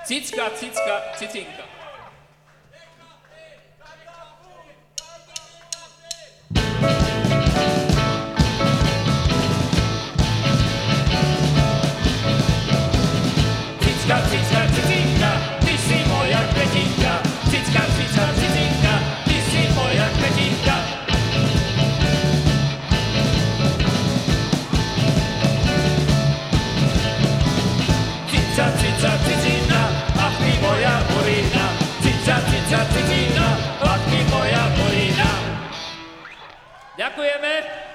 Cicka, cicka, cicinka. Cicka, cicka, cicinka, ty si moja kvetinka. Cicka, cicka, cicinka, ty si moja kvetinka. Cica, cica, cicina, ach ty moja burina. Cica, cica, cicina, ach ty moja burina. Ďakujeme.